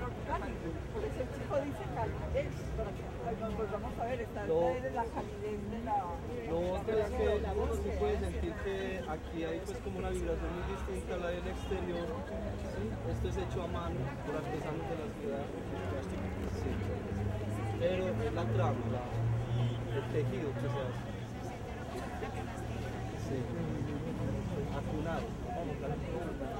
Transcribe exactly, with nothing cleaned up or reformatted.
orgánico. Por eso el chico dice calidez. Pues vamos a ver, está Lo- de la calidez de la... Lo otro es que uno sí puede sentir que aquí hay pues como una vibración muy distinta a la del exterior. ¿Sí? Esto es hecho a mano por artesanos de la ciudad. Sí. Pero la trama, la- el tejido que se hace. Sí. Acunado. Vamos a ver.